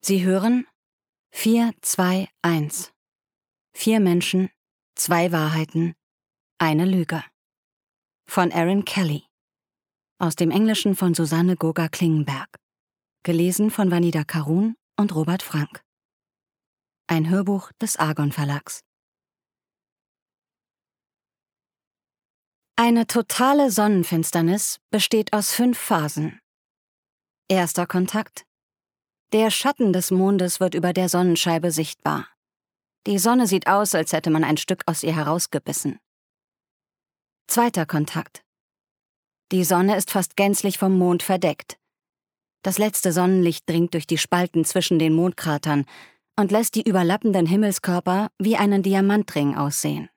Sie hören 4-2-1. 4 Menschen, 2 Wahrheiten, eine Lüge. Von Erin Kelly. Aus dem Englischen von Susanne Goga-Klingenberg. Gelesen von Vanida Karun und Robert Frank. Ein Hörbuch des Argon Verlags. Eine totale Sonnenfinsternis besteht aus 5 Phasen. Erster Kontakt. Der Schatten des Mondes wird über der Sonnenscheibe sichtbar. Die Sonne sieht aus, als hätte man ein Stück aus ihr herausgebissen. Zweiter Kontakt. Die Sonne ist fast gänzlich vom Mond verdeckt. Das letzte Sonnenlicht dringt durch die Spalten zwischen den Mondkratern und lässt die überlappenden Himmelskörper wie einen Diamantring aussehen.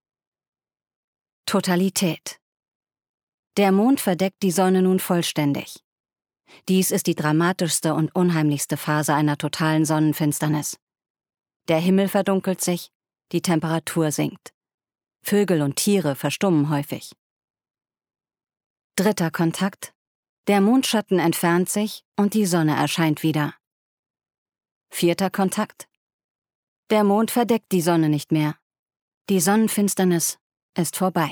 Totalität. Der Mond verdeckt die Sonne nun vollständig. Dies ist die dramatischste und unheimlichste Phase einer totalen Sonnenfinsternis. Der Himmel verdunkelt sich, die Temperatur sinkt. Vögel und Tiere verstummen häufig. Dritter Kontakt. Der Mondschatten entfernt sich und die Sonne erscheint wieder. Vierter Kontakt. Der Mond verdeckt die Sonne nicht mehr. Die Sonnenfinsternis ist vorbei.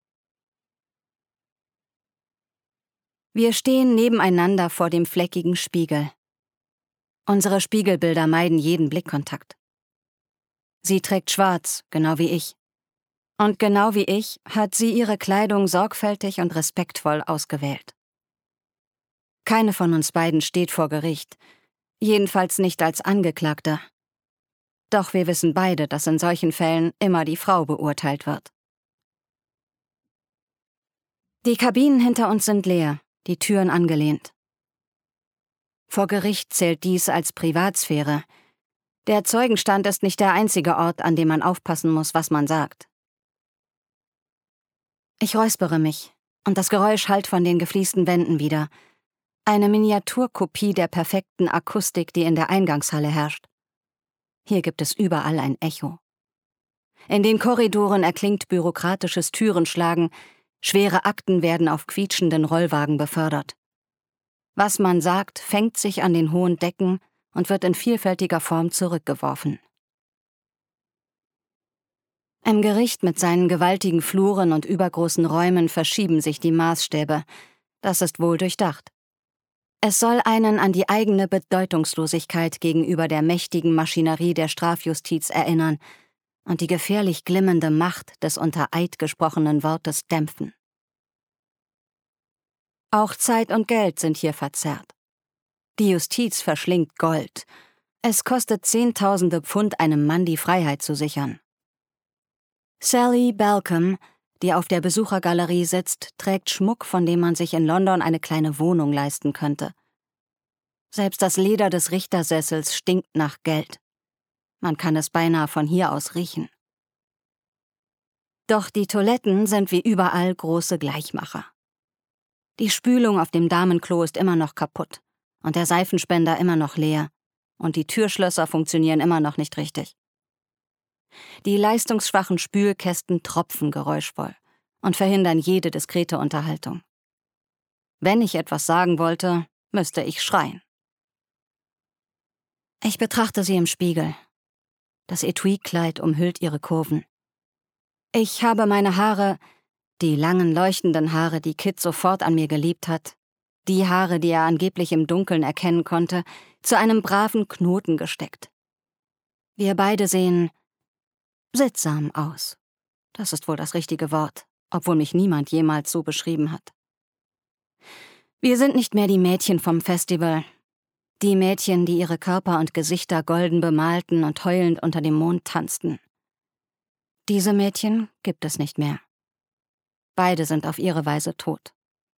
Wir stehen nebeneinander vor dem fleckigen Spiegel. Unsere Spiegelbilder meiden jeden Blickkontakt. Sie trägt schwarz, genau wie ich. Und genau wie ich hat sie ihre Kleidung sorgfältig und respektvoll ausgewählt. Keine von uns beiden steht vor Gericht, jedenfalls nicht als Angeklagte. Doch wir wissen beide, dass in solchen Fällen immer die Frau beurteilt wird. Die Kabinen hinter uns sind leer, die Türen angelehnt. Vor Gericht zählt dies als Privatsphäre. Der Zeugenstand ist nicht der einzige Ort, an dem man aufpassen muss, was man sagt. Ich räuspere mich, und das Geräusch hallt von den gefliesten Wänden wieder. Eine Miniaturkopie der perfekten Akustik, die in der Eingangshalle herrscht. Hier gibt es überall ein Echo. In den Korridoren erklingt bürokratisches Türenschlagen, schwere Akten werden auf quietschenden Rollwagen befördert. Was man sagt, fängt sich an den hohen Decken und wird in vielfältiger Form zurückgeworfen. Im Gericht mit seinen gewaltigen Fluren und übergroßen Räumen verschieben sich die Maßstäbe. Das ist wohl durchdacht. Es soll einen an die eigene Bedeutungslosigkeit gegenüber der mächtigen Maschinerie der Strafjustiz erinnern und die gefährlich glimmende Macht des unter Eid gesprochenen Wortes dämpfen. Auch Zeit und Geld sind hier verzerrt. Die Justiz verschlingt Gold. Es kostet Zehntausende Pfund, einem Mann die Freiheit zu sichern. Sally Balcom, die auf der Besuchergalerie sitzt, trägt Schmuck, von dem man sich in London eine kleine Wohnung leisten könnte. Selbst das Leder des Richtersessels stinkt nach Geld. Man kann es beinahe von hier aus riechen. Doch die Toiletten sind wie überall große Gleichmacher. Die Spülung auf dem Damenklo ist immer noch kaputt und der Seifenspender immer noch leer und die Türschlösser funktionieren immer noch nicht richtig. Die leistungsschwachen Spülkästen tropfen geräuschvoll und verhindern jede diskrete Unterhaltung. Wenn ich etwas sagen wollte, müsste ich schreien. Ich betrachte sie im Spiegel. Das Etui-Kleid umhüllt ihre Kurven. Ich habe meine Haare, die langen leuchtenden Haare, die Kit sofort an mir geliebt hat, die Haare, die er angeblich im Dunkeln erkennen konnte, zu einem braven Knoten gesteckt. Wir beide sehen sittsam aus. Das ist wohl das richtige Wort, obwohl mich niemand jemals so beschrieben hat. Wir sind nicht mehr die Mädchen vom Festival. Die Mädchen, die ihre Körper und Gesichter golden bemalten und heulend unter dem Mond tanzten. Diese Mädchen gibt es nicht mehr. Beide sind auf ihre Weise tot.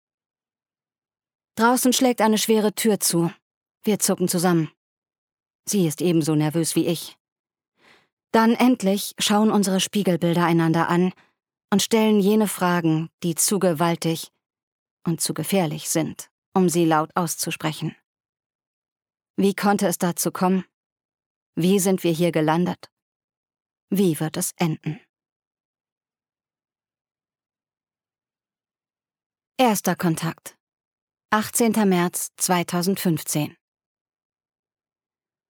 Draußen schlägt eine schwere Tür zu. Wir zucken zusammen. Sie ist ebenso nervös wie ich. Dann endlich schauen unsere Spiegelbilder einander an und stellen jene Fragen, die zu gewaltig und zu gefährlich sind, um sie laut auszusprechen. Wie konnte es dazu kommen? Wie sind wir hier gelandet? Wie wird es enden? Erster Kontakt. 18. März 2015.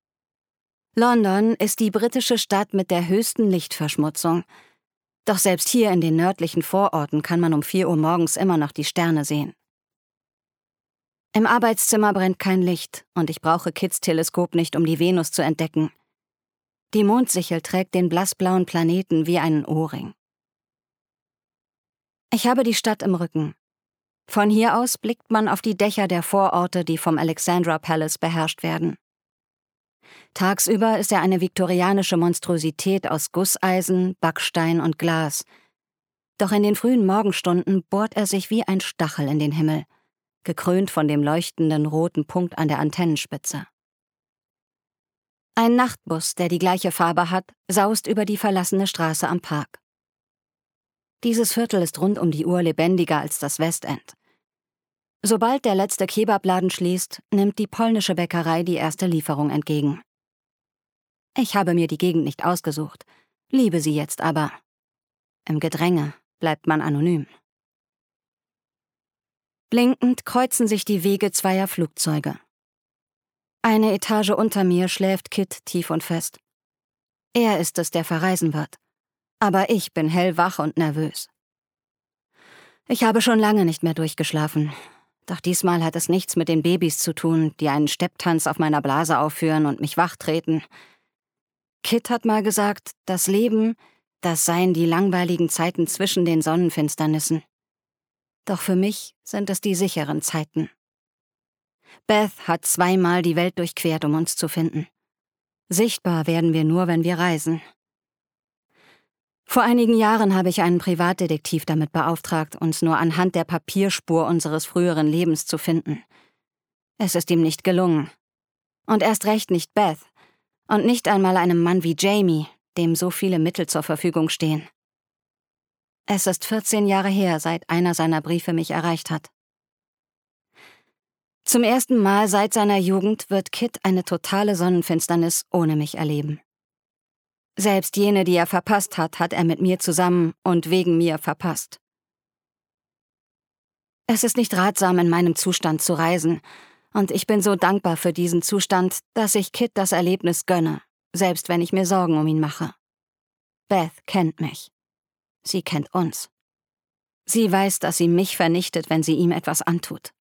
London ist die britische Stadt mit der höchsten Lichtverschmutzung. Doch selbst hier in den nördlichen Vororten kann man um 4 Uhr morgens immer noch die Sterne sehen. Im Arbeitszimmer brennt kein Licht und ich brauche Kits Teleskop nicht, um die Venus zu entdecken. Die Mondsichel trägt den blassblauen Planeten wie einen Ohrring. Ich habe die Stadt im Rücken. Von hier aus blickt man auf die Dächer der Vororte, die vom Alexandra Palace beherrscht werden. Tagsüber ist er eine viktorianische Monstrosität aus Gusseisen, Backstein und Glas. Doch in den frühen Morgenstunden bohrt er sich wie ein Stachel in den Himmel, gekrönt von dem leuchtenden roten Punkt an der Antennenspitze. Ein Nachtbus, der die gleiche Farbe hat, saust über die verlassene Straße am Park. Dieses Viertel ist rund um die Uhr lebendiger als das Westend. Sobald der letzte Kebabladen schließt, nimmt die polnische Bäckerei die erste Lieferung entgegen. Ich habe mir die Gegend nicht ausgesucht, liebe sie jetzt aber. Im Gedränge bleibt man anonym. Blinkend kreuzen sich die Wege zweier Flugzeuge. Eine Etage unter mir schläft Kit tief und fest. Er ist es, der verreisen wird. Aber ich bin hellwach und nervös. Ich habe schon lange nicht mehr durchgeschlafen. Doch diesmal hat es nichts mit den Babys zu tun, die einen Stepptanz auf meiner Blase aufführen und mich wachtreten. Kit hat mal gesagt, das Leben, das seien die langweiligen Zeiten zwischen den Sonnenfinsternissen. Doch für mich sind es die sicheren Zeiten. Beth hat 2-mal die Welt durchquert, um uns zu finden. Sichtbar werden wir nur, wenn wir reisen. Vor einigen Jahren habe ich einen Privatdetektiv damit beauftragt, uns nur anhand der Papierspur unseres früheren Lebens zu finden. Es ist ihm nicht gelungen. Und erst recht nicht Beth. Und nicht einmal einem Mann wie Jamie, dem so viele Mittel zur Verfügung stehen. Es ist 14 Jahre her, seit einer seiner Briefe mich erreicht hat. Zum ersten Mal seit seiner Jugend wird Kit eine totale Sonnenfinsternis ohne mich erleben. Selbst jene, die er verpasst hat, hat er mit mir zusammen und wegen mir verpasst. Es ist nicht ratsam, in meinem Zustand zu reisen, und ich bin so dankbar für diesen Zustand, dass ich Kit das Erlebnis gönne, selbst wenn ich mir Sorgen um ihn mache. Beth kennt mich. Sie kennt uns. Sie weiß, dass sie mich vernichtet, wenn sie ihm etwas antut.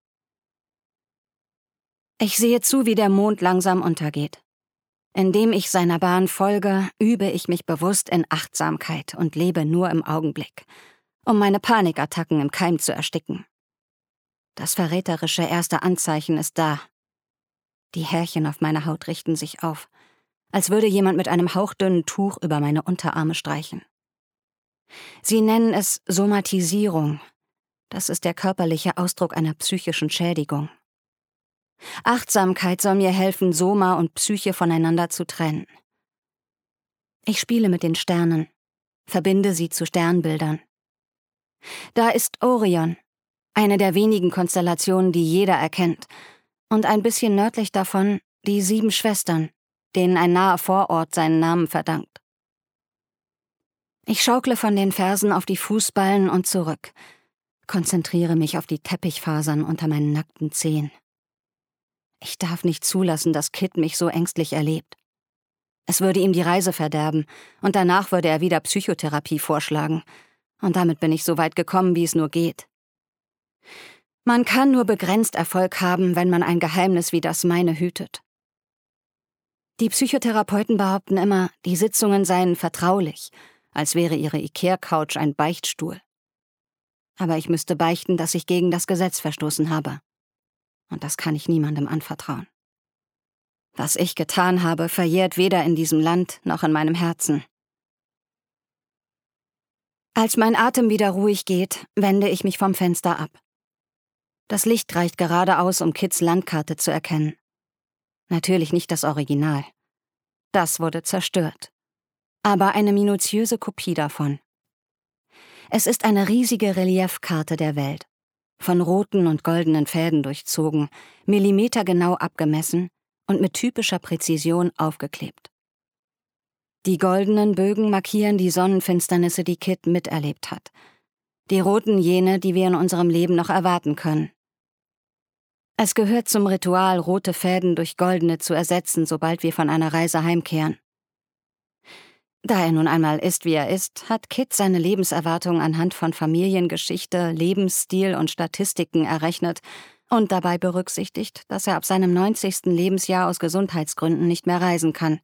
Ich sehe zu, wie der Mond langsam untergeht. Indem ich seiner Bahn folge, übe ich mich bewusst in Achtsamkeit und lebe nur im Augenblick, um meine Panikattacken im Keim zu ersticken. Das verräterische erste Anzeichen ist da. Die Härchen auf meiner Haut richten sich auf, als würde jemand mit einem hauchdünnen Tuch über meine Unterarme streichen. Sie nennen es Somatisierung. Das ist der körperliche Ausdruck einer psychischen Schädigung. Achtsamkeit soll mir helfen, Soma und Psyche voneinander zu trennen. Ich spiele mit den Sternen, verbinde sie zu Sternbildern. Da ist Orion, eine der wenigen Konstellationen, die jeder erkennt, und ein bisschen nördlich davon die 7 Schwestern, denen ein naher Vorort seinen Namen verdankt. Ich schaukle von den Fersen auf die Fußballen und zurück, konzentriere mich auf die Teppichfasern unter meinen nackten Zehen. Ich darf nicht zulassen, dass Kit mich so ängstlich erlebt. Es würde ihm die Reise verderben, und danach würde er wieder Psychotherapie vorschlagen. Und damit bin ich so weit gekommen, wie es nur geht. Man kann nur begrenzt Erfolg haben, wenn man ein Geheimnis wie das meine hütet. Die Psychotherapeuten behaupten immer, die Sitzungen seien vertraulich, als wäre ihre Ikea-Couch ein Beichtstuhl. Aber ich müsste beichten, dass ich gegen das Gesetz verstoßen habe. Und das kann ich niemandem anvertrauen. Was ich getan habe, verjährt weder in diesem Land noch in meinem Herzen. Als mein Atem wieder ruhig geht, wende ich mich vom Fenster ab. Das Licht reicht gerade aus, um Kits Landkarte zu erkennen. Natürlich nicht das Original. Das wurde zerstört. Aber eine minutiöse Kopie davon. Es ist eine riesige Reliefkarte der Welt. Von roten und goldenen Fäden durchzogen, millimetergenau abgemessen und mit typischer Präzision aufgeklebt. Die goldenen Bögen markieren die Sonnenfinsternisse, die Kit miterlebt hat. Die roten jene, die wir in unserem Leben noch erwarten können. Es gehört zum Ritual, rote Fäden durch goldene zu ersetzen, sobald wir von einer Reise heimkehren. Da er nun einmal ist, wie er ist, hat Kit seine Lebenserwartung anhand von Familiengeschichte, Lebensstil und Statistiken errechnet und dabei berücksichtigt, dass er ab seinem 90. Lebensjahr aus Gesundheitsgründen nicht mehr reisen kann.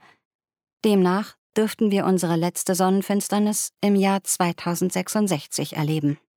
Demnach dürften wir unsere letzte Sonnenfinsternis im Jahr 2066 erleben.